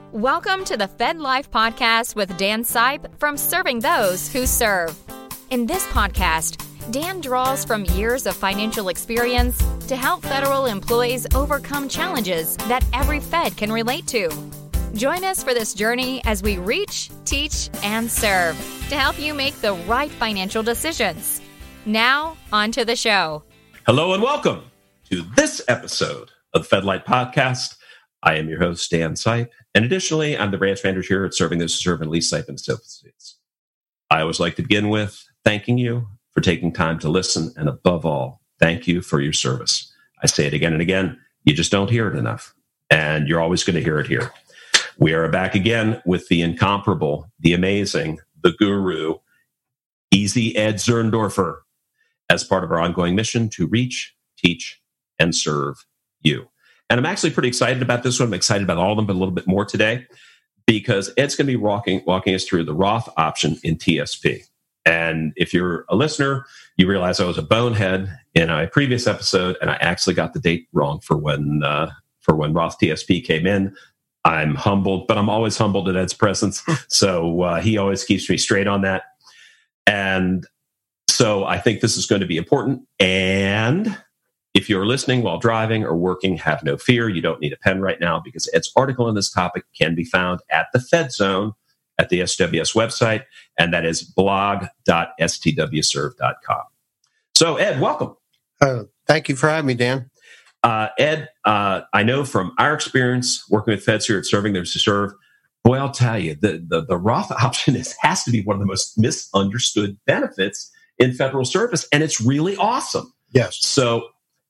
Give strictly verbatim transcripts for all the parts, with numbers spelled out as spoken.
Welcome to the Fed Life Podcast with Dan Sipe from Serving Those Who Serve. In this podcast, Dan draws from years of financial experience to help federal employees overcome challenges that every Fed can relate to. Join us for this journey as we reach, teach, and serve to help you make the right financial decisions. Now, on to the show. Hello and welcome to this episode of the Fed Life Podcast. I am your host, Dan Sipe, and additionally, I'm the branch manager here at Serving Those Who Serve and Lee Sipe and Associates. I always like to begin with thanking you for taking time to listen, and above all, thank you for your service. I say it again and again, you just don't hear it enough, and you're always going to hear it here. We are back again with the incomparable, the amazing, the guru, Easy Ed Zerndorfer, as part of our ongoing mission to reach, teach, and serve you. And I'm actually pretty excited about this one. I'm excited about all of them, but a little bit more today, because Ed's going to be walking, walking us through the Roth option in T S P. And if you're a listener, you realize I was a bonehead in a previous episode, and I actually got the date wrong for when uh, for when Roth T S P came in. I'm humbled, but I'm always humbled at Ed's presence. So uh, he always keeps me straight on that. And so I think this is going to be important. And if you're listening while driving or working, have no fear. You don't need a pen right now, because Ed's article on this topic can be found at the Fed Zone at the S W S website, and that is blog dot s t w serve dot com. So, Ed, welcome. Uh, thank you for having me, Dan. Uh, Ed, uh, I know from our experience working with Feds here at Serving Those Who Serve, boy, I'll tell you, the, the, the Roth option is, has to be one of the most misunderstood benefits in federal service, and it's really awesome. Yes. So,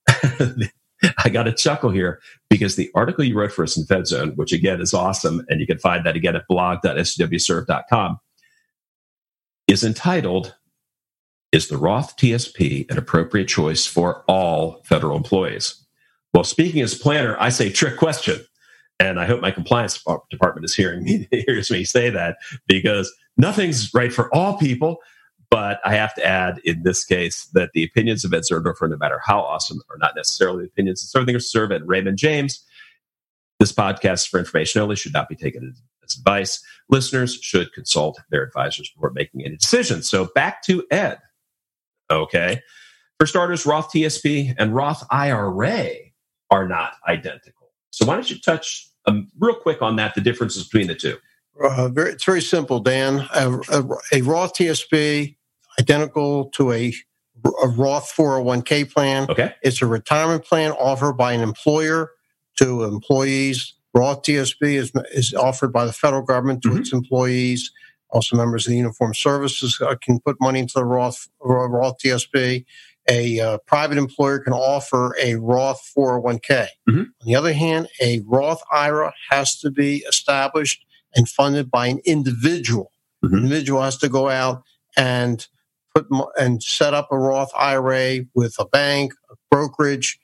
I got a chuckle here, because the article you wrote for us in FedZone, which again is awesome, and you can find that again at blog dot s t w serve dot com, is entitled, "Is the Roth T S P an appropriate choice for all federal employees?" Well, speaking as a planner, I say trick question. And I hope my compliance department is hearing me, hears me say that, because nothing's right for all people. But I have to add, in this case, that the opinions of Ed Zerndorfer, no matter how awesome, are not necessarily the opinions of Serving Those Who Serve and Raymond James. This podcast is for information only, should not be taken as advice. Listeners should consult their advisors before making any decisions. So back to Ed. Okay. For starters, Roth T S P and Roth I R A are not identical. So why don't you touch um, real quick on that, the differences between the two? Uh, very, it's very simple, Dan. A, a, a Roth T S P, identical to a, a Roth four oh one k plan. Okay. It's a retirement plan offered by an employer to employees. Roth T S P is, is offered by the federal government to mm-hmm. its employees. Also, members of the Uniformed Services uh, can put money into the Roth, Roth T S P. A uh, private employer can offer a Roth four oh one k. Mm-hmm. On the other hand, a Roth I R A has to be established and funded by an individual. Mm-hmm. The individual has to go out and put and set up a Roth I R A with a bank, a brokerage,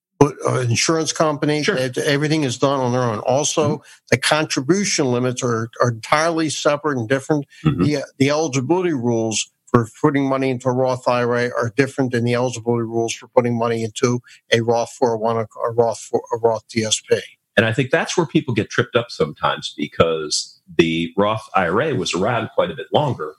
an insurance company. Sure. Everything is done on their own. Also, mm-hmm. the contribution limits are, are entirely separate and different. Mm-hmm. The, the eligibility rules for putting money into a Roth I R A are different than the eligibility rules for putting money into a Roth four oh one or a Roth, a Roth T S P. And I think that's where people get tripped up sometimes, because the Roth I R A was around quite a bit longer.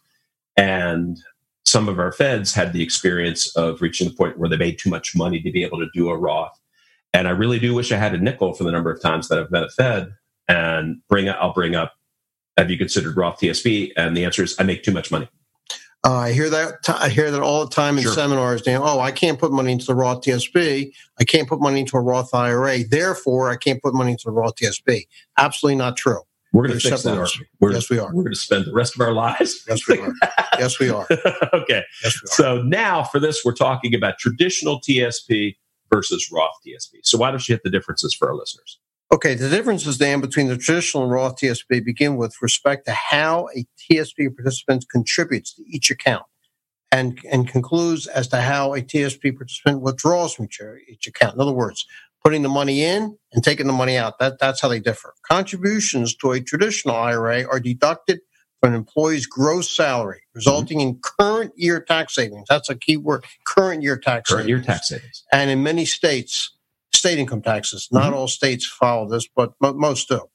And some of our Feds had the experience of reaching the point where they made too much money to be able to do a Roth. And I really do wish I had a nickel for the number of times that I've met a Fed and bring I'll bring up, have you considered Roth T S P? And the answer is, I make too much money. Uh, I hear that. T- I hear that all the time in sure. seminars. Dan, oh, I can't put money into the Roth T S P. I can't put money into a Roth I R A. Therefore, I can't put money into the Roth T S P. Absolutely not true. We're going to fix that. We're, yes, we are. We're going to spend the rest of our lives. Yes, we are. Yes, we are. Okay. Yes, we are. So now for this, we're talking about traditional T S P versus Roth T S P. So why don't you hit the differences for our listeners? Okay, the differences, Dan, between the traditional and Roth T S P begin with respect to how a T S P participant contributes to each account. And, and concludes as to how a T S P participant withdraws from each account. In other words, putting the money in and taking the money out. That, that's how they differ. Contributions to a traditional I R A are deducted from an employee's gross salary, resulting mm-hmm. in current year tax savings. That's a key word, current year tax current savings. year tax savings. And in many states, state income taxes, not mm-hmm. all states follow this, but mo- most do.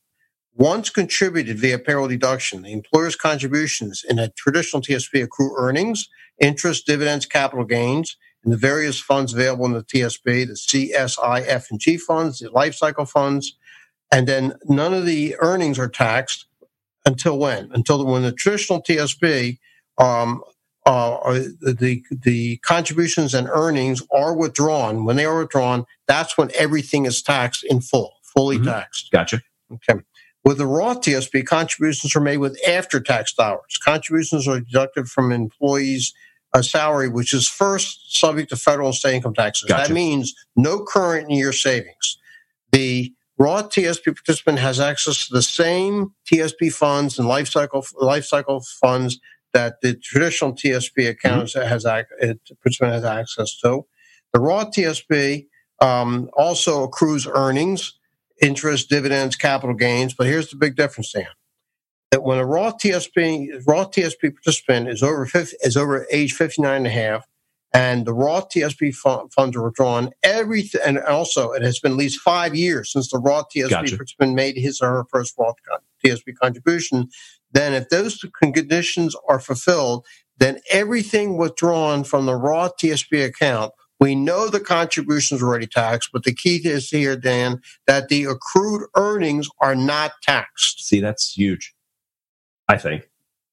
once contributed via payroll deduction, the employer's contributions in a traditional T S P accrue earnings, interest, dividends, capital gains, and the various funds available in the T S P, the C, S, I, F, and G funds, the life cycle funds, and then none of the earnings are taxed until when? Until the, when the traditional T S P, um, uh, the the contributions and earnings are withdrawn. When they are withdrawn, that's when everything is taxed in full, fully Mm-hmm. taxed. Gotcha. Okay. With the Roth T S P, contributions are made with after-tax dollars. Contributions are deducted from employees' uh, salary, which is first subject to federal and state income taxes. Gotcha. That means no current year savings. The Roth T S P participant has access to the same T S P funds and life cycle life cycle funds that the traditional T S P account mm-hmm. has it, participant has access to. The Roth T S P um, also accrues earnings, interest, dividends, capital gains. But here's the big difference, Dan. That when a Roth T S P Roth T S P participant is over fifty, is over age fifty-nine and a half, and the Roth T S P fund, funds are withdrawn, everything, and also it has been at least five years since the Roth T S P Gotcha. participant made his or her first Roth T S P contribution. Then if those conditions are fulfilled, then everything withdrawn from the Roth T S P account, we know the contributions are already taxed, but the key is here, Dan, that the accrued earnings are not taxed. See, that's huge, I think.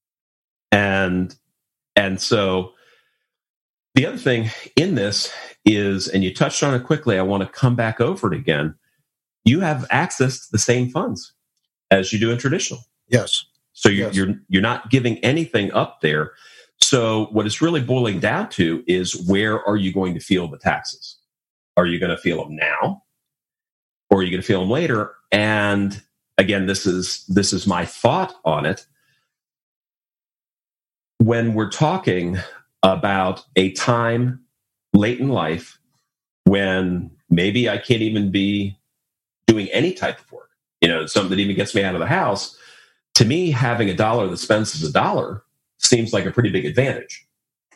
And and so the other thing in this is, and you touched on it quickly, I want to come back over it again. You have access to the same funds as you do in traditional. Yes. So you're, yes. you're you're not giving anything up there. So what it's really boiling down to is, where are you going to feel the taxes? Are you going to feel them now, or are you going to feel them later? And again, this is this is my thought on it. When we're talking about a time late in life when maybe I can't even be doing any type of work, you know, something that even gets me out of the house, to me, having a dollar that spends as a dollar seems like a pretty big advantage,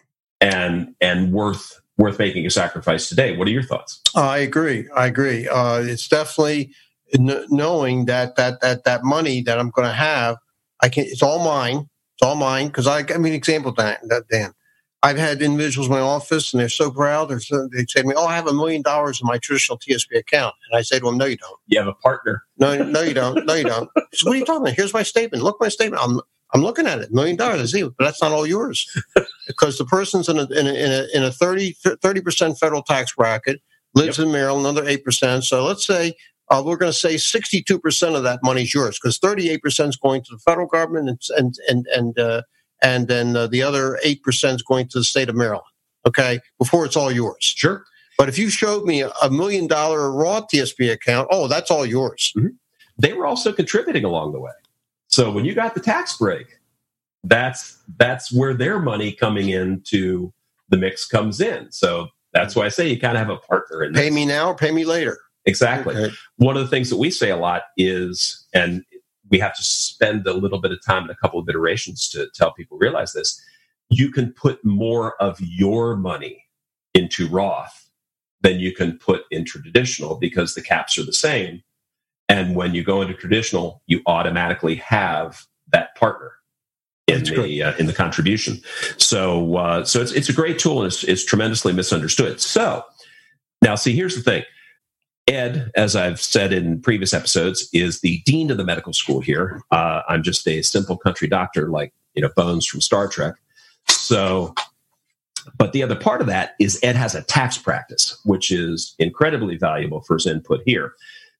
and and worth worth making a sacrifice today. What are your thoughts? I agree. I agree. Uh, it's definitely n- knowing that that that that money that I'm going to have, I can. It's all mine. It's all mine because I. I mean, example, Dan. That Dan. I've had individuals in my office, and they're so proud. They're so, they say to me, "Oh, I have a million dollars in my traditional T S P account," and I say to them, "No, you don't. You have a partner. No, no, you don't. No, you don't." So what are you talking about? Here's my statement. Look, my statement. I'm I'm looking at it. Million dollars. I see, but that's not all yours, because the person's in a in a in a, in a thirty percent federal tax bracket, lives yep. in Maryland, another eight percent. So let's say uh, we're going to say sixty-two percent of that money is yours, because thirty-eight percent is going to the federal government, and and and and uh, and then uh, the other eight percent is going to the state of Maryland. Okay, before it's all yours. Sure. But if you showed me a million dollar Roth T S P account, oh, that's all yours. Mm-hmm. They were also contributing along the way. So when you got the tax break, that's that's where their money coming into the mix comes in. So that's why I say you kind of have a partner in this. Pay me now or pay me later. Exactly. Okay. One of the things that we say a lot is, and we have to spend a little bit of time and a couple of iterations to, to help people realize this, you can put more of your money into Roth than you can put into traditional, because the caps are the same. And when you go into traditional, you automatically have that partner in That's the uh, in the contribution. So uh, so it's it's a great tool, and it's, it's tremendously misunderstood. So now, see, here's the thing. Ed, as I've said in previous episodes, is the dean of the medical school here. Uh, I'm just a simple country doctor, like, you know, Bones from Star Trek. So, but the other part of that is Ed has a tax practice, which is incredibly valuable for his input here.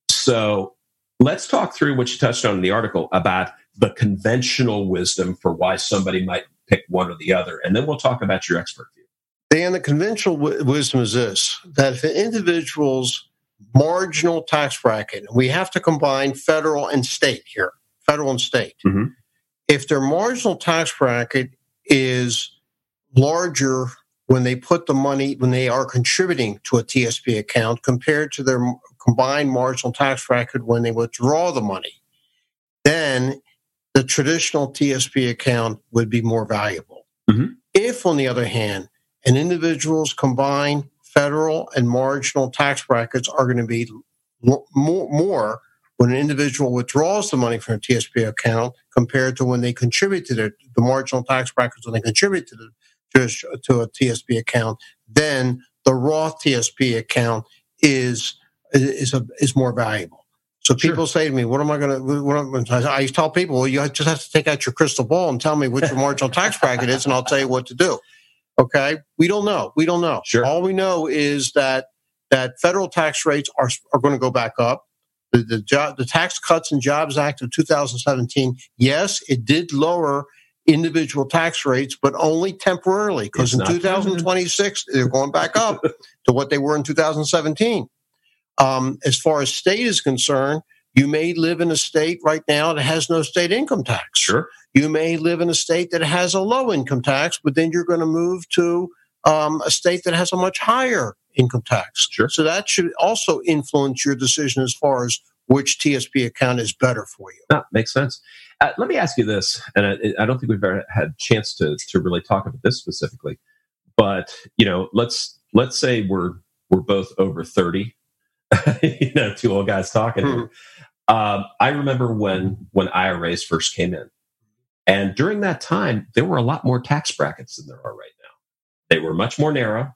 So let's talk through what you touched on in the article about the conventional wisdom for why somebody might pick one or the other. And then we'll talk about your expert view. Dan, the conventional w- wisdom is this, that if an individual's marginal tax bracket, we have to combine federal and state here, federal and state. Mm-hmm. If their marginal tax bracket is larger when they put the money, when they are contributing to a T S P account, compared to their combined marginal tax bracket when they withdraw the money, then the traditional T S P account would be more valuable. Mm-hmm. If, on the other hand, an individual's combined federal and marginal tax brackets are going to be more, more when an individual withdraws the money from a T S P account compared to when they contribute to their, the marginal tax brackets when they contribute to the to, to a T S P account, then the Roth T S P account is is a, is more valuable. So people sure. say to me, "What am I going to?" I tell people, "Well, you just have to take out your crystal ball and tell me what your marginal tax bracket is, and I'll tell you what to do." Okay, we don't know. We don't know. Sure. All we know is that that federal tax rates are are going to go back up. The the, job, the Tax Cuts and Jobs Act of two thousand seventeen, yes, it did lower individual tax rates, but only temporarily, because in two thousand twenty-six they're going back up to what they were in two thousand seventeen. Um, as far as state is concerned, you may live in a state right now that has no state income tax. Sure. You may live in a state that has a low income tax, but then you're going to move to um, a state that has a much higher income tax. Sure. So that should also influence your decision as far as which T S P account is better for you. That makes sense. Uh, let me ask you this, and I, I don't think we've ever had a chance to to really talk about this specifically, but you know, let's let's say we're we're both over thirty. You know, two old guys talking. Mm-hmm. Um, I remember when when I R As first came in, and during that time, there were a lot more tax brackets than there are right now. They were much more narrow,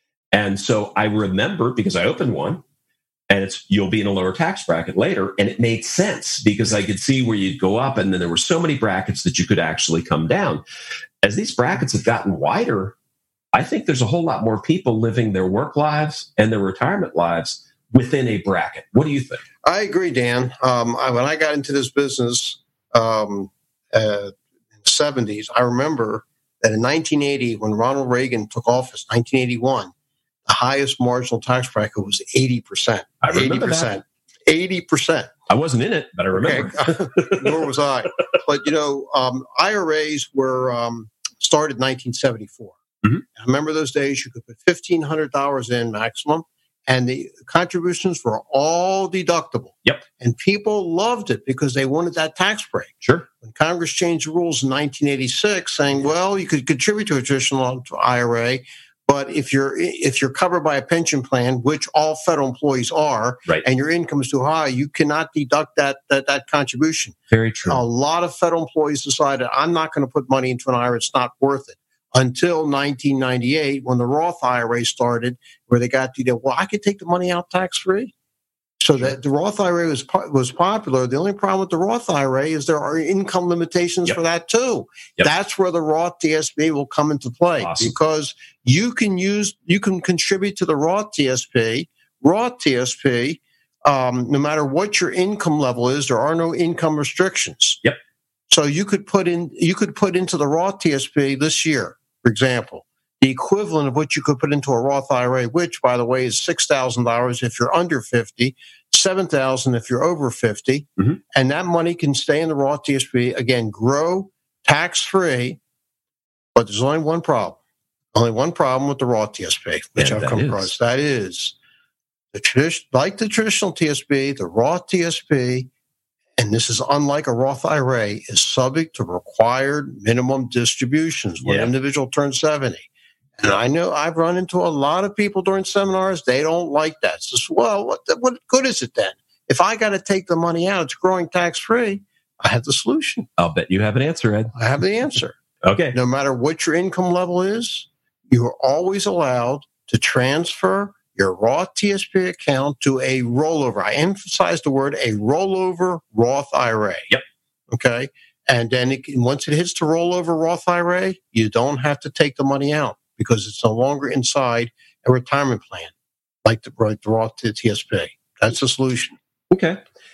and so I remember because I opened one, and it's you'll be in a lower tax bracket later, and it made sense because I could see where you'd go up, and then there were so many brackets that you could actually come down. As these brackets have gotten wider, I think there's a whole lot more people living their work lives and their retirement lives within a bracket. What do you think? I agree, Dan. Um, I, when I got into this business um, uh, in the seventies, I remember that in nineteen eighty, when Ronald Reagan took office, nineteen eighty-one, the highest marginal tax bracket was eighty percent. I remember eighty percent. that. eighty percent. I wasn't in it, but I remember. Okay. Nor was I. But, you know, um, I R As were um, started in nineteen seventy-four. Mm-hmm. I remember those days you could put fifteen hundred dollars in maximum, and the contributions were all deductible. Yep. And people loved it because they wanted that tax break. Sure. When Congress changed the rules in nineteen eighty-six, saying, well, you could contribute to a traditional I R A, but if you're if you're covered by a pension plan, which all federal employees are, right, and your income is too high, you cannot deduct that that, that contribution. Very true. A lot of federal employees decided, I'm not going to put money into an I R A. It's not worth it. Until nineteen ninety-eight, when the Roth I R A started, where they got to, well, I could take the money out tax-free. So sure. that the Roth I R A was was popular. The only problem with the Roth I R A is there are income limitations yep. for that too. Yep. That's where the Roth T S P will come into play awesome. Because you can use you can contribute to the Roth T S P. Roth T S P, um, no matter what your income level is, there are no income restrictions. Yep. So you could put in you could put into the Roth T S P this year, for example, the equivalent of what you could put into a Roth I R A, which, by the way, is six thousand dollars if you're under fifty, seven thousand dollars if you're over fifty, mm-hmm. and that money can stay in the Roth T S P, again, grow tax-free, but there's only one problem. Only one problem with the Roth T S P, which yeah, I've come is. across. That is, the tradition, like the traditional T S P, the Roth T S P, and this is unlike a Roth I R A, is subject to required minimum distributions when yeah. an individual turns seventy. And I know I've run into a lot of people during seminars, they don't like that. So, well, what, the, what good is it then? If I got to take the money out, it's growing tax-free, I have the solution. I'll bet you have an answer, Ed. I have the answer. Okay. No matter what your income level is, you are always allowed to transfer your Roth T S P account to a rollover. I emphasize the word a rollover Roth I R A. Yep. Okay. And then it, once it hits the rollover Roth I R A, you don't have to take the money out because it's no longer inside a retirement plan like the, like the Roth T S P. That's the solution. Okay.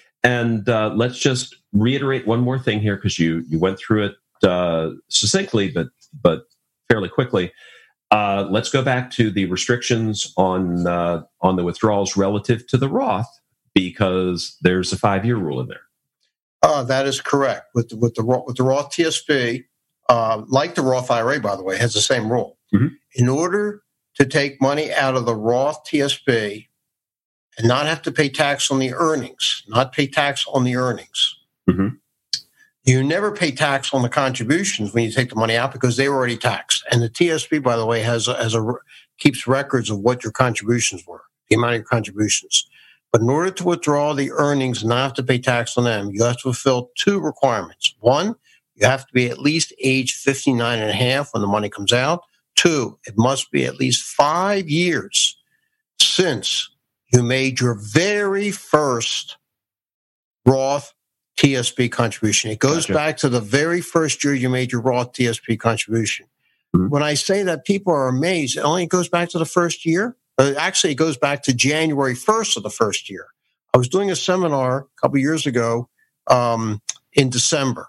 And uh, let's just reiterate one more thing here because you you went through it uh, succinctly, but but fairly quickly. Uh, let's go back to the restrictions on uh, on the withdrawals relative to the Roth, because there's a five-year rule in there. Uh, that is correct. With the, with the with the Roth T S P, uh, like the Roth I R A, by the way, has the same rule. Mm-hmm. In order to take money out of the Roth T S P and not have to pay tax on the earnings, not pay tax on the earnings. Mm-hmm. You never pay tax on the contributions when you take the money out because they were already taxed. And the T S P, by the way, has a, has a keeps records of what your contributions were, the amount of your contributions. But in order to withdraw the earnings and not have to pay tax on them, you have to fulfill two requirements. One, you have to be at least age fifty-nine and a half when the money comes out. Two, it must be at least five years since you made your very first Roth T S P contribution. It goes Gotcha. back to the very first year you made your Roth T S P contribution. Mm-hmm. When I say that, people are amazed. It only goes back to the first year. Uh, actually, it goes back to January first of the first year. I was doing a seminar a couple years ago um, in December.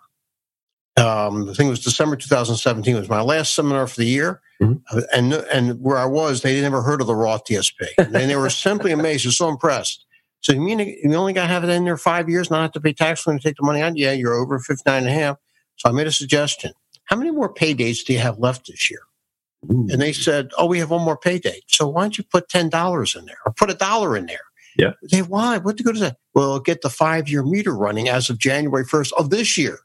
Um, I think it was December two thousand seventeen. It was my last seminar for the year. Mm-hmm. And and where I was, they never heard of the Roth T S P. And they were simply amazed. They're so impressed. So you mean you only got to have it in there five years, not have to pay tax when you take the money out? Yeah, you're over fifty-nine and a half. So I made a suggestion. How many more pay dates do you have left this year? Ooh. And they said, oh, we have one more pay date. So why don't you put ten dollars in there or put a dollar in there? Yeah. They, why? What to go to that? Well, get the five-year meter running as of January first of this year.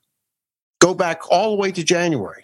Go back all the way to January.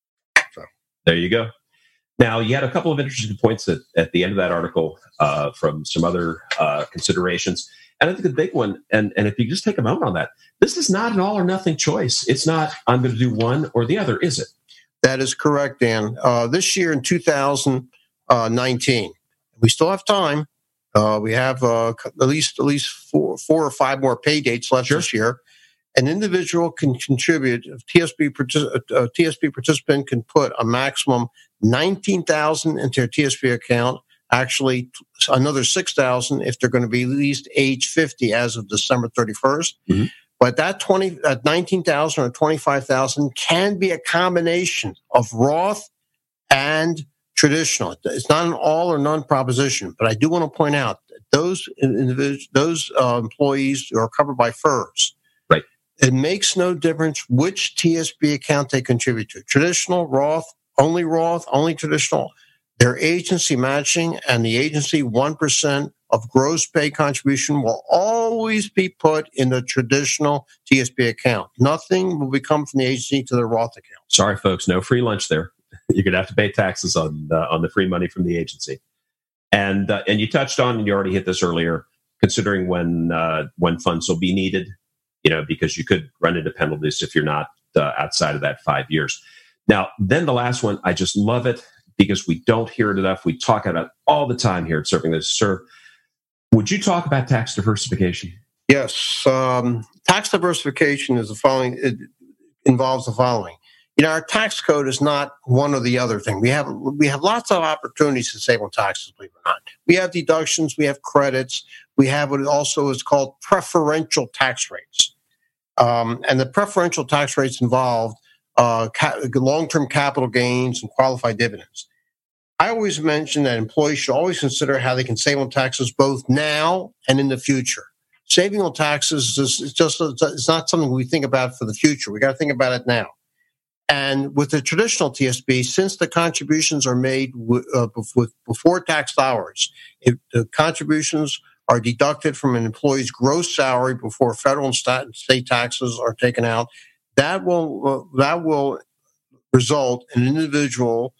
So there you go. Now, you had a couple of interesting points at, at the end of that article uh, from some other uh, considerations. And I think the big one, and, and if you just take a moment on that, this is not an all or nothing choice. It's not, I'm going to do one or the other, is it? That is correct, Dan. Uh, this year in two thousand nineteen, we still have time. Uh, we have uh, at least at least four, four or five more pay dates left sure. this year. An individual can contribute. A T S P, a T S P participant can put a maximum nineteen thousand dollars into their T S P account. Actually, another six thousand dollars if they're going to be at least age fifty as of December thirty-first. Mm-hmm. But that twenty, that nineteen thousand dollars or twenty-five thousand dollars can be a combination of Roth and traditional. It's not an all or none proposition. But I do want to point out that those individuals, those uh, employees who are covered by F E R S, right? It makes no difference which T S P account they contribute to. Traditional, Roth, only Roth, only traditional. Their agency matching and the agency one percent of gross pay contribution will always be put in the traditional T S P account. Nothing will become from the agency to the Roth account. Sorry, folks, no free lunch there. You're going to have to pay taxes on uh, on the free money from the agency. And uh, and you touched on, and you already hit this earlier, considering when uh, when funds will be needed, you know, because you could run into penalties if you're not uh, outside of that five years. Now, then the last one, I just love it because we don't hear it enough. We talk about it all the time here at Serving Those Who Serve. Would you talk about tax diversification? Yes. Um, tax diversification is the following. It involves the following. You know, our tax code is not one or the other thing. We have we have lots of opportunities to save on taxes, believe it or not. We have deductions, we have credits, we have what also is called preferential tax rates. Um, and the preferential tax rates involved uh, ca- long-term capital gains and qualified dividends. I always mention that employees should always consider how they can save on taxes both now and in the future. Saving on taxes is it's just it's not something we think about for the future. We got to think about it now. And with the traditional T S P, since the contributions are made w- uh, before, before tax dollars, if the contributions are deducted from an employee's gross salary before federal and state taxes are taken out, that will uh, that will result in an individual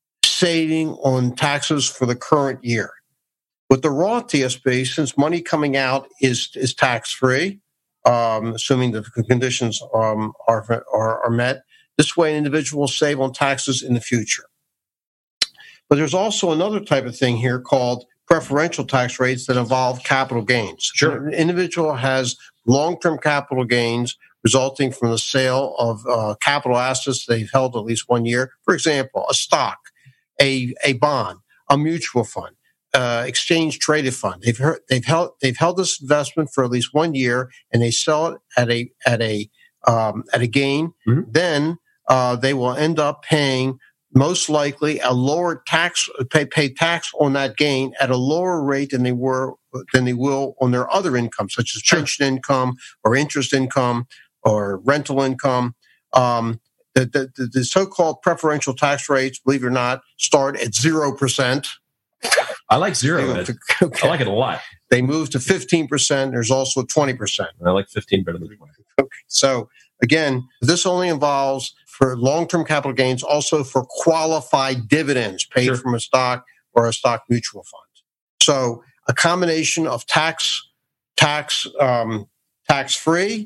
saving on taxes for the current year. With the Roth T S P, since money coming out is is tax free, um, assuming the conditions um, are, are are met. This way, an individual will save on taxes in the future. But there's also another type of thing here called preferential tax rates that involve capital gains. Sure. An individual has long-term capital gains resulting from the sale of uh, capital assets they've held at least one year. For example, a stock, a, a bond, a mutual fund, uh, exchange traded fund. They've heard, they've held they've held this investment for at least one year, and they sell it at a at a um, at a gain. Mm-hmm. Then uh, they will end up paying most likely a lower tax pay pay tax on that gain at a lower rate than they were than they will on their other income, such as pension income or interest income or rental income. Um, the, the, the so-called preferential tax rates, believe it or not, start at zero percent. I like zero. Okay. I like it a lot. They move to fifteen percent. There's also twenty percent. I like fifteen better than twenty. Okay. So again, this only involves for long-term capital gains, also for qualified dividends paid sure. from a stock or a stock mutual fund. So a combination of tax tax um, tax free,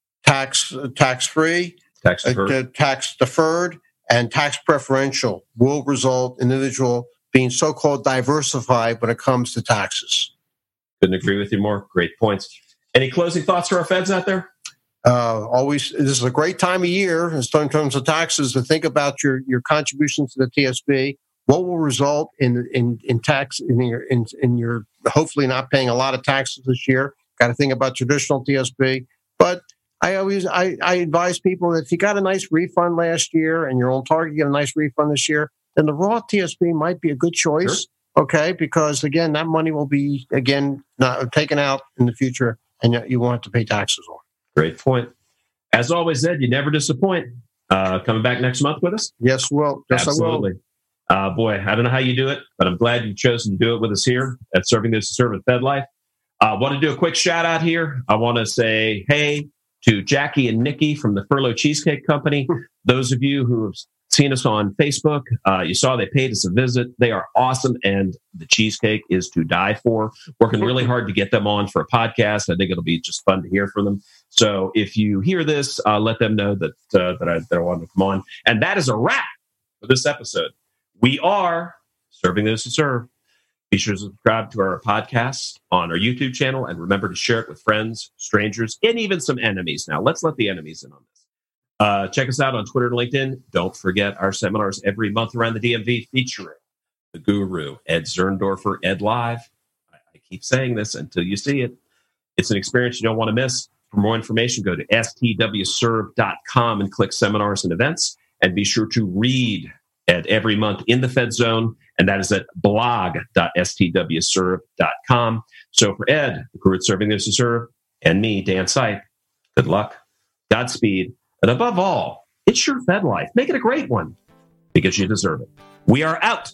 tax tax free, Tax deferred. uh, tax deferred, and tax preferential will result in individual being so-called diversified when it comes to taxes. Couldn't agree with you more. Great points. Any closing thoughts for our feds out there? Uh, always, this is a great time of year in terms of taxes to think about your, your contributions to the T S B. What will result in in, in tax in your in, in your hopefully not paying a lot of taxes this year. Got to think about traditional T S B. But I always I, I advise people that if you got a nice refund last year and you're on target to get a nice refund this year, then the Roth T S B might be a good choice. Sure. Okay, because again, that money will be again not taken out in the future, and you won't have to pay taxes on. Great point. As always, Ed, you never disappoint. Uh, coming back next month with us? Yes, well, yes, absolutely. I will. Uh, boy, I don't know how you do it, but I'm glad you've chosen to do it with us here at Serving Those Who Serve at FedLife. I uh, want to do a quick shout out here. I want to say hey to Jackie and Nikki from the Furlough Cheesecake Company. Those of you who have seen us on Facebook, uh, you saw they paid us a visit. They are awesome, and the cheesecake is to die for. Working really hard to get them on for a podcast. I think it'll be just fun to hear from them. So if you hear this, uh, let them know that uh, that I, that I want to come on. And that is a wrap for this episode. We are Serving Those Who Serve. Be sure to subscribe to our podcast on our YouTube channel, and remember to share it with friends, strangers, and even some enemies. Now, let's let the enemies in on this. Uh, check us out on Twitter and LinkedIn. Don't forget our seminars every month around the D M V featuring the guru, Ed Zerndorfer, Ed Live. I, I keep saying this until you see it. It's an experience you don't want to miss. For more information, go to S T W serve dot com and click seminars and events. And be sure to read Ed every month in the Fed Zone, and that is at blog dot S T W serve dot com. So for Ed, the crew at Serving Those Who Serve, and me, Dan Sipe, good luck, Godspeed, and above all, it's your Fed life. Make it a great one, because you deserve it. We are out.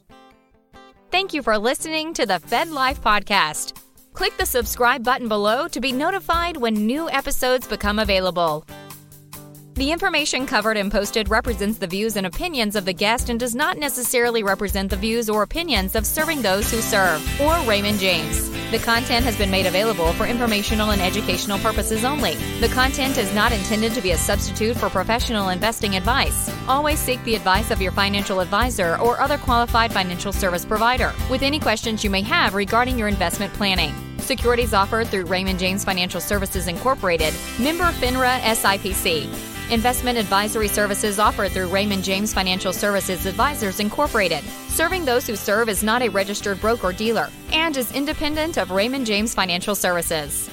Thank you for listening to the Fed Life Podcast. Click the subscribe button below to be notified when new episodes become available. The information covered and posted represents the views and opinions of the guest and does not necessarily represent the views or opinions of Serving Those Who Serve or Raymond James. The content has been made available for informational and educational purposes only. The content is not intended to be a substitute for professional investing advice. Always seek the advice of your financial advisor or other qualified financial service provider with any questions you may have regarding your investment planning. Securities offered through Raymond James Financial Services Incorporated, member FINRA S I P C. Investment advisory services offered through Raymond James Financial Services Advisors Incorporated. Serving Those Who Serve is not a registered broker-dealer and is independent of Raymond James Financial Services.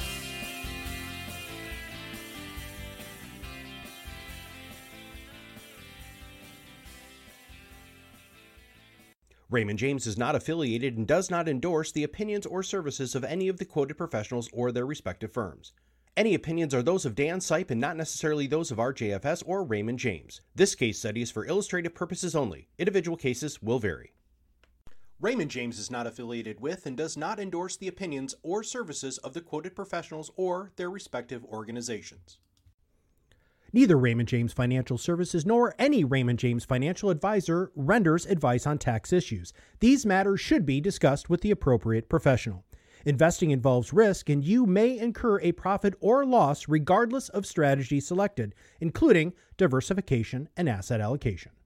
Raymond James is not affiliated and does not endorse the opinions or services of any of the quoted professionals or their respective firms. Any opinions are those of Dan Sipe and not necessarily those of R J F S or Raymond James. This case study is for illustrative purposes only. Individual cases will vary. Raymond James is not affiliated with and does not endorse the opinions or services of the quoted professionals or their respective organizations. Neither Raymond James Financial Services nor any Raymond James financial advisor renders advice on tax issues. These matters should be discussed with the appropriate professional. Investing involves risk, and you may incur a profit or loss regardless of strategy selected, including diversification and asset allocation.